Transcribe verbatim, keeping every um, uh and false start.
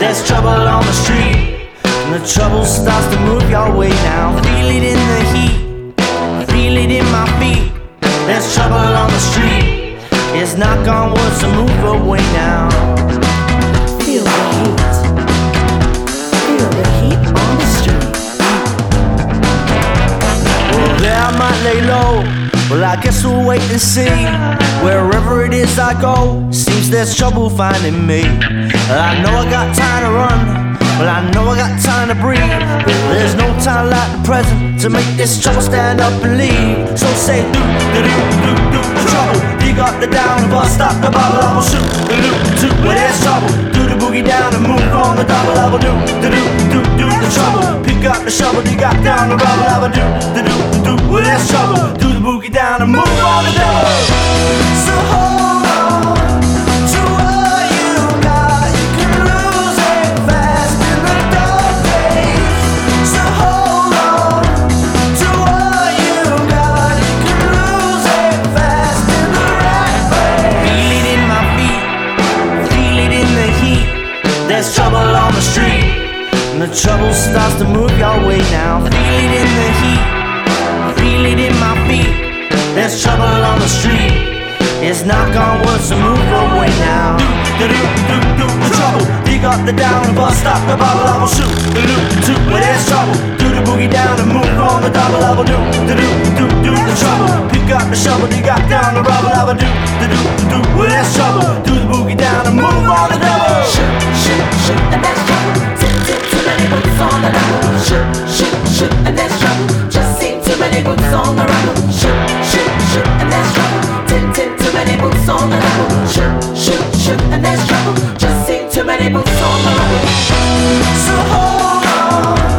There's trouble on the street, and the trouble starts to move your way now. Feel it in the heat, feel it in my feet. There's trouble on the street, it's knock on wood, so move away now. Feel the heat, feel the heat on the street. Well, there I might lay low, well I guess we'll wait and see. Wherever it is I go, seems there's trouble finding me. Well, I know I got time to run, well I know I got time to breathe. There's no time like the present to make this trouble stand up and leave. So say do, do, do, do, do, trouble. Dig up the down, if I stop the bubble I will shoot, do, do, do, where there's trouble. Do the boogie down and move on the double I will do, do, do, do, do the trouble. Pick up the shovel, dig up down the rubble I will do, do, do, do, where there's trouble. Do the boogie down and move on the double. So hold on to what you got, you can lose it fast in the dark days. So hold on to what you got, you can lose it fast in the right way. Feel it in my feet, feel it in the heat. There's trouble on the street, and the trouble starts to move your way now. Feel it in the heat, feel it in my feet. There's trouble on the street, it's knock on wood, so move away now. Do, do, do, do, do, trouble. Dig up the down and bust stop the bubble, I will shoot. Do, do, do, where there's trouble. Do the boogie down and move on the double, I will do. Do, do, do, do the trouble. Pick up the shovel, dig up down the rubble, I will do. Do, do, do, where there's trouble. Do the boogie down and move on the double. Shoot, shoot, shoot, and there's trouble. Tip, tip, too many boots on the double. Shoot, shoot, shoot, and there's trouble. Just seen too many boots on the rubble. Shoot, shoot, shoot, and there's trouble. Tip, tip, too many boots on the double. Shoot, shoot, shoot, and there's trouble. Just seen too many boots on the rubble. So hold on